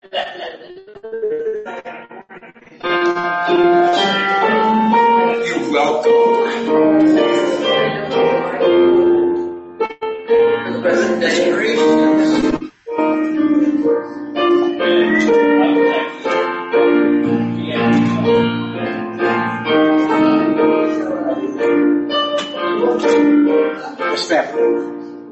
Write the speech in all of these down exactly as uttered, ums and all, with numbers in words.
You're welcome. Yes, ma'am.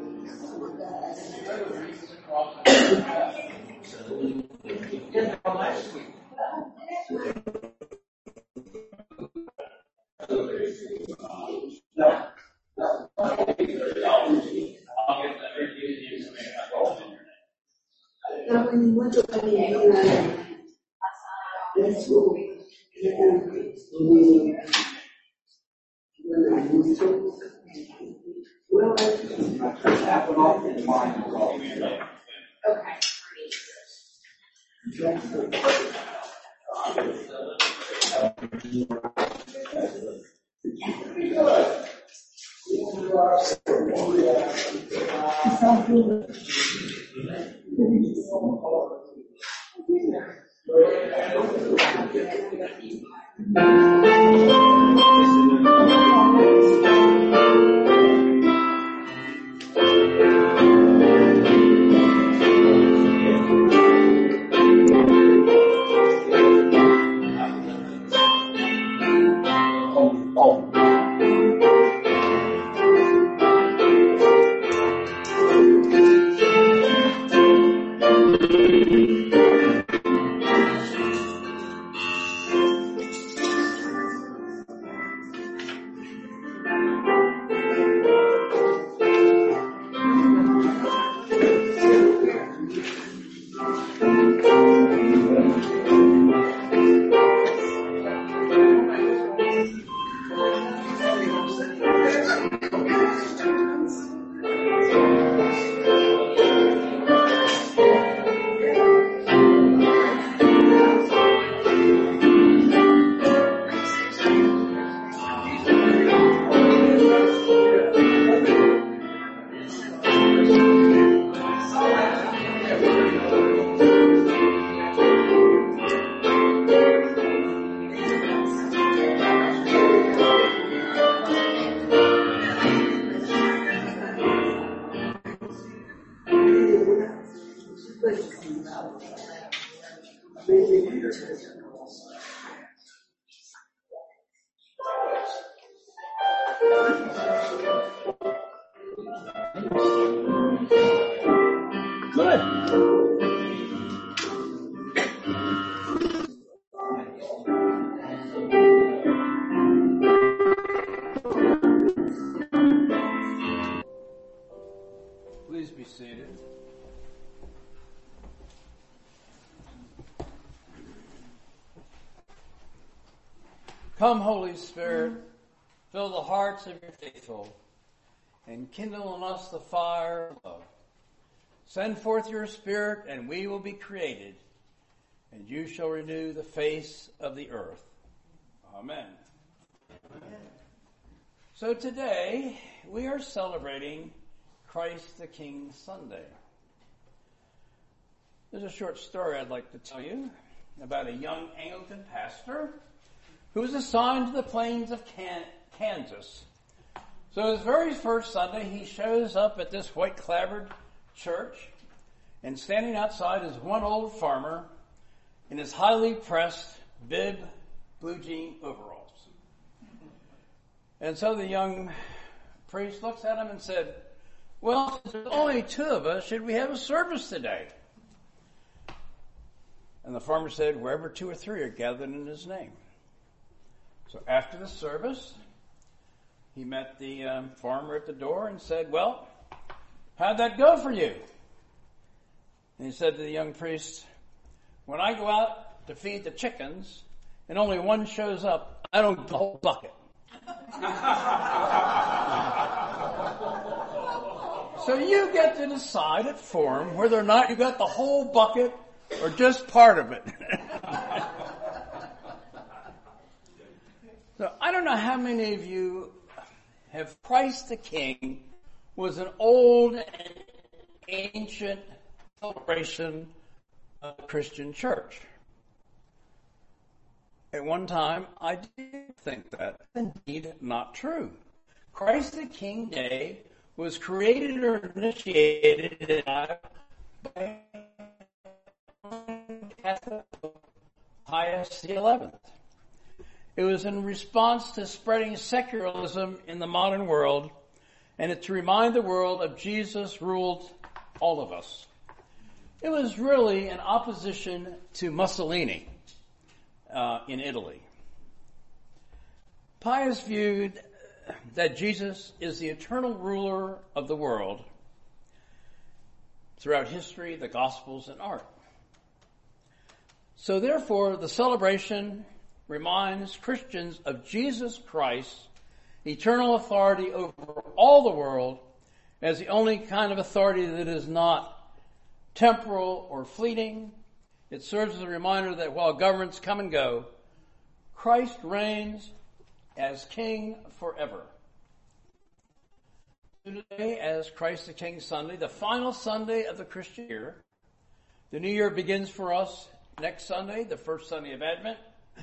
Please be seated. Come, Holy Spirit, fill the hearts of your faithful, and kindle in us the fire of love. Send forth your Spirit, and we will be created, and you shall renew the face of the earth. Amen. Amen. So today, we are celebrating Christ the King Sunday. There's a short story I'd like to tell you about a young Anglican pastor who was assigned to the plains of Can- Kansas. So his very first Sunday, he shows up at this white clapboard church, and standing outside is one old farmer in his highly pressed bib blue jean overalls. And so the young priest looks at him and said, "Well, since there's only two of us, should we have a service today?" And the farmer said, "Wherever two or three are gathered in his name." So after the service, he met the um, farmer at the door and said, "Well, how'd that go for you?" And he said to the young priest, "When I go out to feed the chickens and only one shows up, I don't get the whole bucket." So you get to decide at form whether or not you got the whole bucket or just part of it. So I don't know how many of you have Christ the King was an old and ancient celebration of the Christian church. At one time, I did think that. Indeed, not true. Christ the King Day was created or initiated by Catholic Pius the eleventh. It was in response to spreading secularism in the modern world, and it to remind the world of Jesus ruled all of us. It was really an opposition to Mussolini uh, in Italy. Pius viewed that Jesus is the eternal ruler of the world throughout history, the Gospels, and art. So therefore, the celebration reminds Christians of Jesus Christ's eternal authority over all the world as the only kind of authority that is not temporal or fleeting. It serves as a reminder that while governments come and go, Christ reigns as King forever. Today, as Christ the King Sunday, the final Sunday of the Christian year, the new year begins for us next Sunday, the first Sunday of Advent,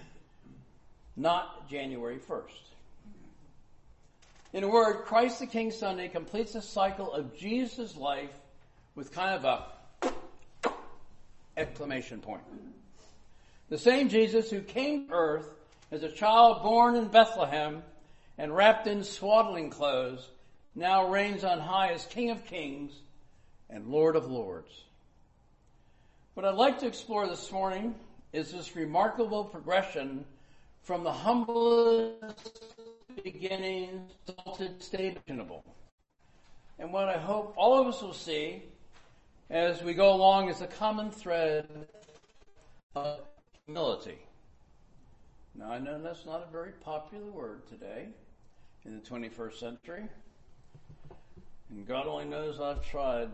not January first. In a word, Christ the King Sunday completes the cycle of Jesus' life with kind of a exclamation point. The same Jesus who came to earth as a child born in Bethlehem and wrapped in swaddling clothes now reigns on high as King of Kings and Lord of Lords. What I'd like to explore this morning is this remarkable progression from the humblest beginnings, exalted state imaginable. And what I hope all of us will see as we go along is a common thread of humility. Now, I know that's not a very popular word today in the twenty-first century. And God only knows I've tried.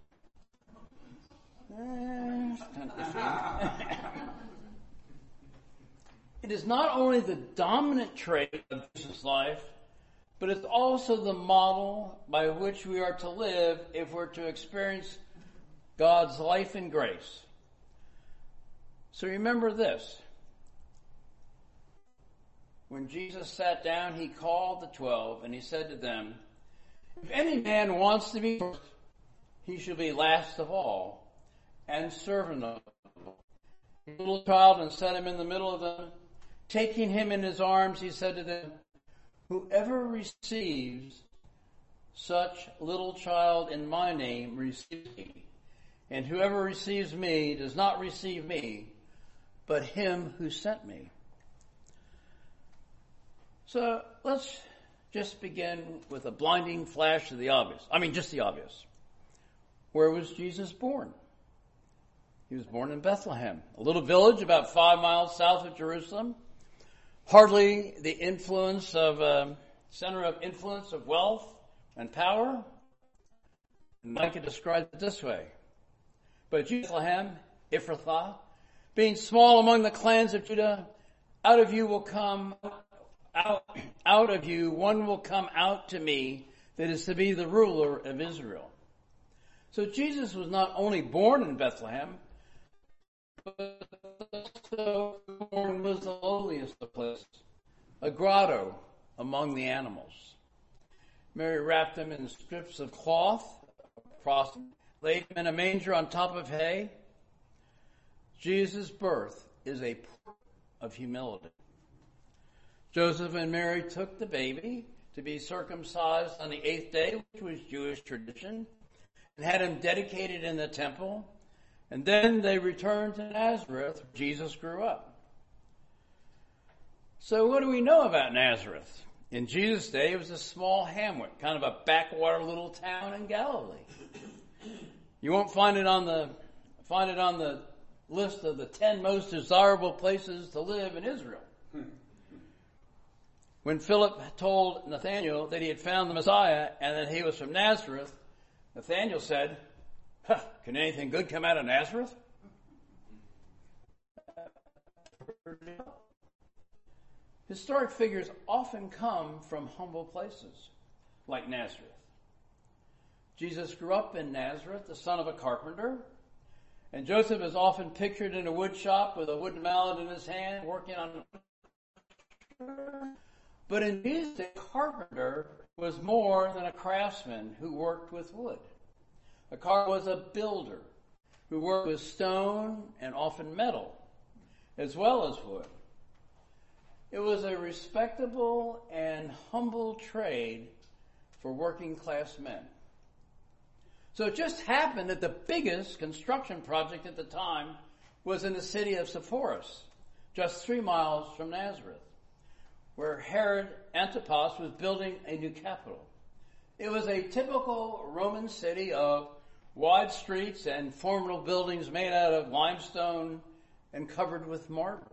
Eh, it is not only the dominant trait of Jesus' life, but it's also the model by which we are to live if we're to experience God's life and grace. So remember this. When Jesus sat down, he called the twelve and he said to them, "If any man wants to be first, he shall be last of all and servant of all." A little child and set him in the middle of them. Taking him in his arms, he said to them, "Whoever receives such little child in my name receives me. And whoever receives me does not receive me, but him who sent me." So let's just begin with a blinding flash of the obvious. I mean, just the obvious. Where was Jesus born? He was born in Bethlehem, a little village about five miles south of Jerusalem. Hardly the influence of a center of influence of wealth and power. And I could describe it this way. But Bethlehem, Ephrathah, being small among the clans of Judah, out of you will come out, out of you one will come out to me that is to be the ruler of Israel. So Jesus was not only born in Bethlehem, but also born was the lowliest of places, a grotto among the animals. Mary wrapped him in strips of cloth, laid him in a manger on top of hay. Jesus' birth is a proof of humility. Joseph and Mary took the baby to be circumcised on the eighth day, which was Jewish tradition, and had him dedicated in the temple. And then they returned to Nazareth, where Jesus grew up. So what do we know about Nazareth? In Jesus' day, it was a small hamlet, kind of a backwater little town in Galilee. You won't find it on the find it on the list of the ten most desirable places to live in Israel. When Philip told Nathanael that he had found the Messiah and that he was from Nazareth, Nathanael said, huh, "Can anything good come out of Nazareth?" Historic figures often come from humble places, like Nazareth. Jesus grew up in Nazareth, the son of a carpenter, And Joseph is often pictured in a wood shop with a wooden mallet in his hand, working on. But in Jesus, a carpenter was more than a craftsman who worked with wood. A carpenter was a builder who worked with stone and often metal, as well as wood. It was a respectable and humble trade for working class men. So it just happened that the biggest construction project at the time was in the city of Sepphoris, just three miles from Nazareth, where Herod Antipas was building a new capital. It was a typical Roman city of wide streets and formidable buildings made out of limestone and covered with marble.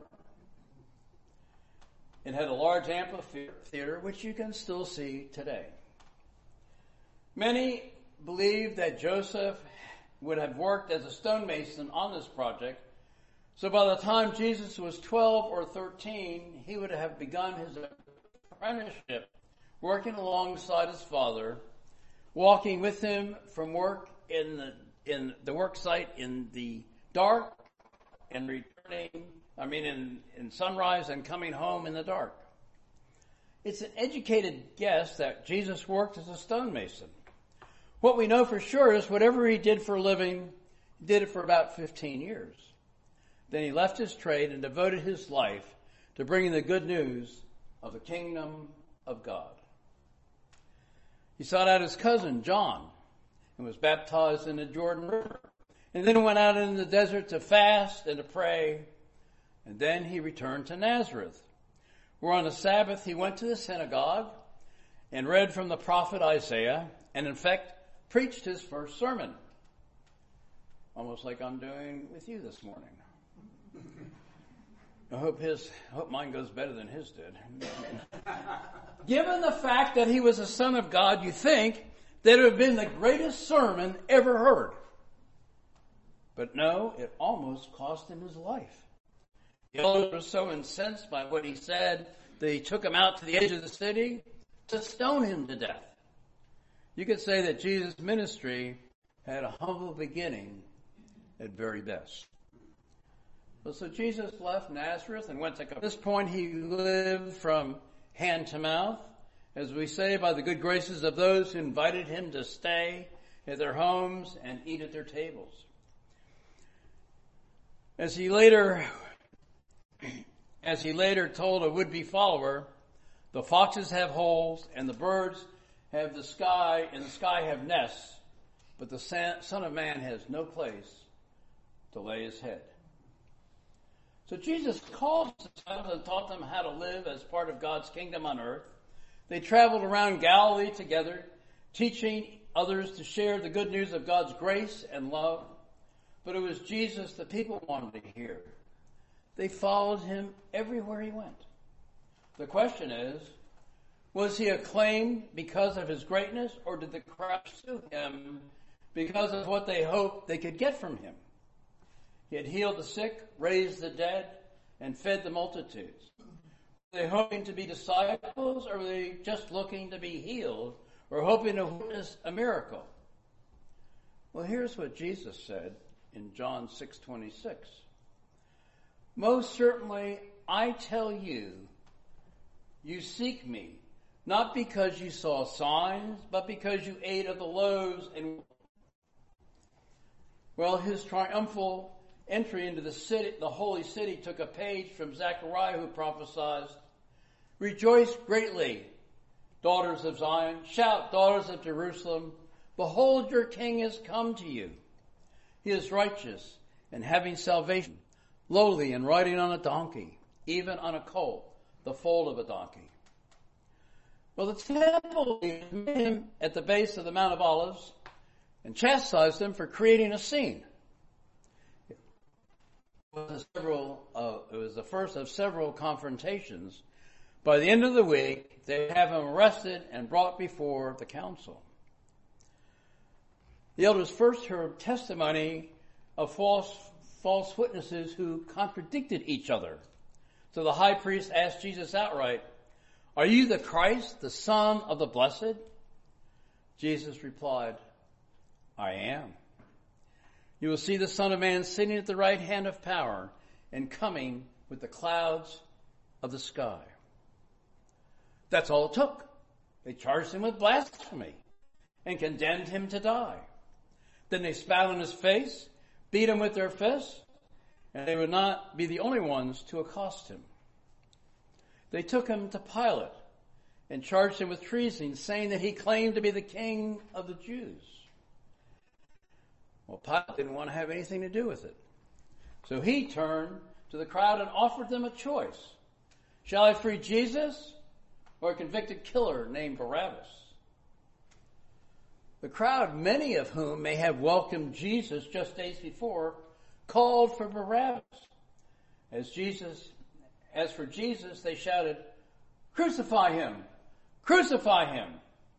It had a large amphitheater, which you can still see today. Many believed that Joseph would have worked as a stonemason on this project, so by the time Jesus was twelve or thirteen, he would have begun his apprenticeship, working alongside his father, walking with him from work in the in the work site in the dark, and returning, I mean in, in sunrise and coming home in the dark. It's an educated guess that Jesus worked as a stonemason. What we know for sure is whatever he did for a living, he did it for about fifteen years. Then he left his trade and devoted his life to bringing the good news of the kingdom of God. He sought out his cousin, John, and was baptized in the Jordan River, and then went out in the desert to fast and to pray, and then he returned to Nazareth, where on the Sabbath he went to the synagogue and read from the prophet Isaiah, and in fact, preached his first sermon, almost like I'm doing with you this morning. I hope his, I hope mine goes better than his did. Given the fact that he was a son of God, you think that it would have been the greatest sermon ever heard. But no, it almost cost him his life. The elders were so incensed by what he said that he took him out to the edge of the city to stone him to death. You could say that Jesus' ministry had a humble beginning at very best. Well, so Jesus left Nazareth and went to, at this point he lived from hand to mouth, as we say, by the good graces of those who invited him to stay at their homes and eat at their tables. As he later, as he later told a would-be follower, the foxes have holes and the birds have the sky, and the sky have nests, but the Son of Man has no place to lay his head. So Jesus called his disciples and taught them how to live as part of God's kingdom on earth. They traveled around Galilee together, teaching others to share the good news of God's grace and love. But it was Jesus the people wanted to hear. They followed him everywhere he went. The question is, was he acclaimed because of his greatness, or did the crowd pursue him because of what they hoped they could get from him? He had healed the sick, raised the dead, and fed the multitudes. Were they hoping to be disciples, or were they just looking to be healed, or hoping to witness a miracle? Well, here's what Jesus said in John six twenty-six. Most certainly, I tell you, you seek me, not because you saw signs, but because you ate of the loaves and... Well, his triumphal entry into the city, the holy city, took a page from Zechariah, who prophesied, "Rejoice greatly, daughters of Zion. Shout, daughters of Jerusalem. Behold, your king has come to you. He is righteous and having salvation, lowly and riding on a donkey, even on a colt, the foal of a donkey." Well, the temple met him at the base of the Mount of Olives and chastised him for creating a scene. It was, several, uh, it was the first of several confrontations. By the end of the week, they have him arrested and brought before the council. The elders first heard testimony of false, false witnesses who contradicted each other. So the high priest asked Jesus outright, "Are you the Christ, the Son of the Blessed?" Jesus replied, "I am." You will see the Son of Man sitting at the right hand of power and coming with the clouds of the sky. That's all it took. They charged him with blasphemy and condemned him to die. Then they spat on his face, beat him with their fists, and they would not be the only ones to accost him. They took him to Pilate and charged him with treason, saying that he claimed to be the king of the Jews. Well, Pilate didn't want to have anything to do with it. So he turned to the crowd and offered them a choice. Shall I free Jesus or a convicted killer named Barabbas? The crowd, many of whom may have welcomed Jesus just days before, called for Barabbas. As Jesus, as for Jesus, they shouted, "Crucify him! Crucify him!"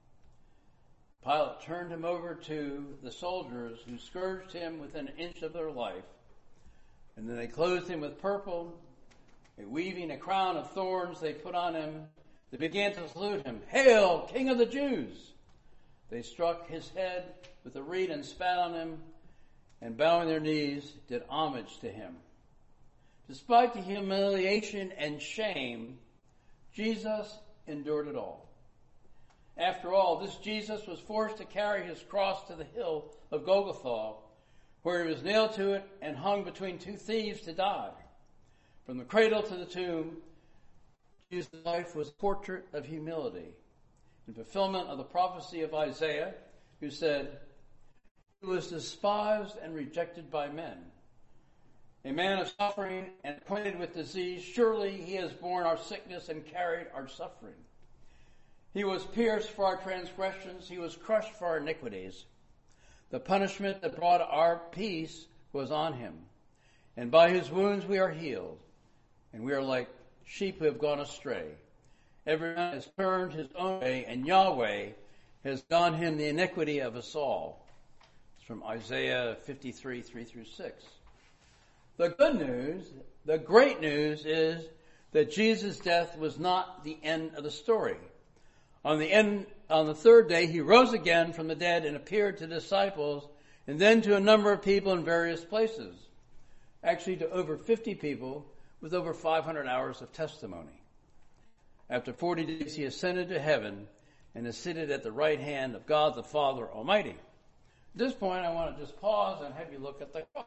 Pilate turned him over to the soldiers, who scourged him within an inch of their life. And then they clothed him with purple, and weaving a crown of thorns they put on him. They began to salute him, "Hail, King of the Jews!" They struck his head with a reed and spat on him, and bowing their knees, did homage to him. Despite the humiliation and shame, Jesus endured it all. After all, this Jesus was forced to carry his cross to the hill of Golgotha, where he was nailed to it and hung between two thieves to die. From the cradle to the tomb, Jesus' life was a portrait of humility, in fulfillment of the prophecy of Isaiah, who said, "He was despised and rejected by men, a man of suffering and acquainted with disease. Surely he has borne our sickness and carried our suffering. He was pierced for our transgressions. He was crushed for our iniquities. The punishment that brought our peace was on him. And by his wounds we are healed. And we are like sheep who have gone astray. Everyone has turned his own way, and Yahweh has done him the iniquity of us all." It's from Isaiah fifty-three, three through six. The good news, the great news is that Jesus' death was not the end of the story. On the end, on the third day, he rose again from the dead and appeared to disciples, and then to a number of people in various places. Actually, to over fifty people with over five hundred hours of testimony. After forty days, he ascended to heaven and is seated at the right hand of God the Father Almighty. At this point, I want to just pause and have you look at the cross.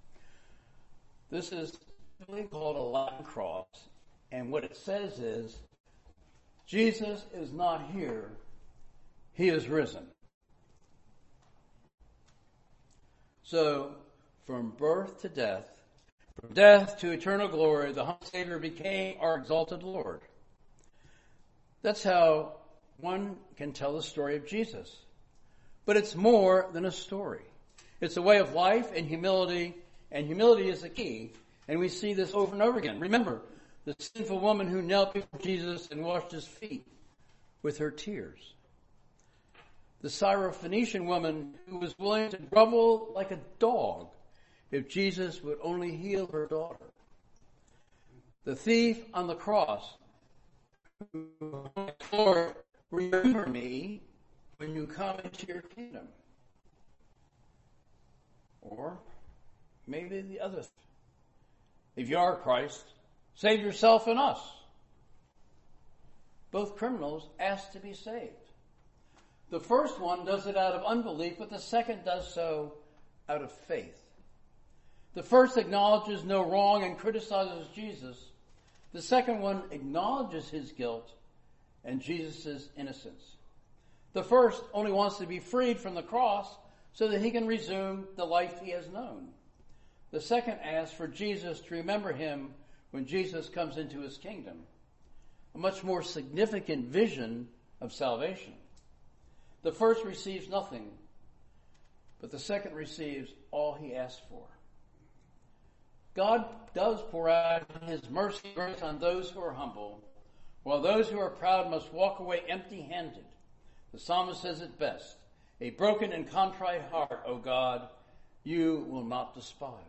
This is really called a Latin cross, and what it says is, Jesus is not here, he is risen. So, from birth to death, from death to eternal glory, the humble Savior became our exalted Lord. That's how one can tell the story of Jesus. But it's more than a story. It's a way of life and humility, and humility is the key. And we see this over and over again. Remember, the sinful woman who knelt before Jesus and washed his feet with her tears. The Syrophoenician woman who was willing to grovel like a dog if Jesus would only heal her daughter. The thief on the cross, "Lord, remember me when you come into your kingdom." Or maybe the other. If you are Christ, save yourself and us. Both criminals ask to be saved. The first one does it out of unbelief, but the second does so out of faith. The first acknowledges no wrong and criticizes Jesus. The second one acknowledges his guilt and Jesus' innocence. The first only wants to be freed from the cross so that he can resume the life he has known. The second asks for Jesus to remember him when Jesus comes into his kingdom. A much more significant vision of salvation. The first receives nothing, but the second receives all he asked for. God does pour out his mercy and grace on those who are humble, while those who are proud must walk away empty-handed. The psalmist says it best, "A broken and contrite heart, O God, you will not despise."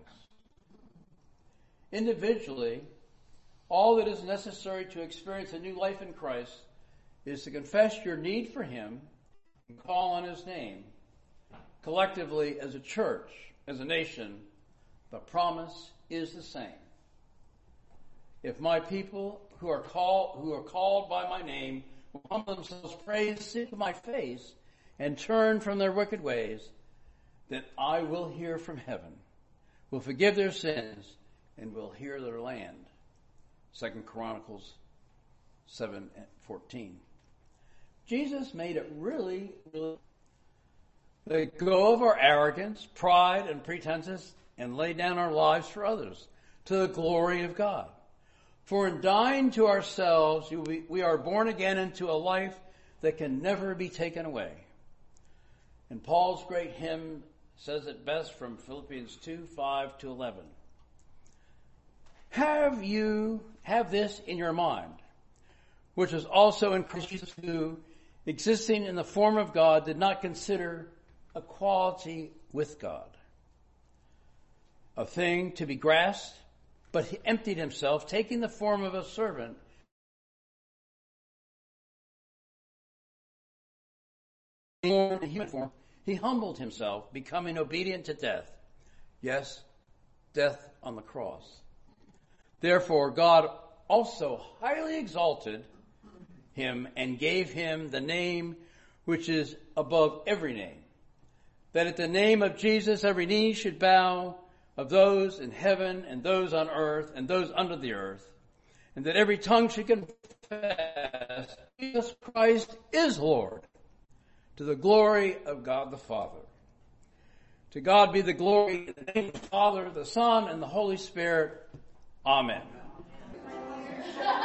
Individually, all that is necessary to experience a new life in Christ is to confess your need for him and call on his name. Collectively, as a church, as a nation, the promise is the same. If my people who are called who are called by my name will humble themselves, pray, seek my face, and turn from their wicked ways, then I will hear from heaven, will forgive their sins, and will heal their land. Second Chronicles seven fourteen. Jesus made it really, really let go of our arrogance, pride, and pretenses, and lay down our lives for others to the glory of God. For in dying to ourselves, we are born again into a life that can never be taken away. And Paul's great hymn says it best from Philippians two, five to eleven. Have you, have this in your mind, which was also in Christ Jesus, who, existing in the form of God, did not consider equality with God a thing to be grasped, but he emptied himself, taking the form of a servant, in human form. He humbled himself, becoming obedient to death. Yes, death on the cross. Therefore, God also highly exalted him and gave him the name which is above every name, that at the name of Jesus every knee should bow, of those in heaven and those on earth and those under the earth, and that every tongue should confess Jesus Christ is Lord, to the glory of God the Father. To God be the glory in the name of the Father, the Son, and the Holy Spirit. Amen.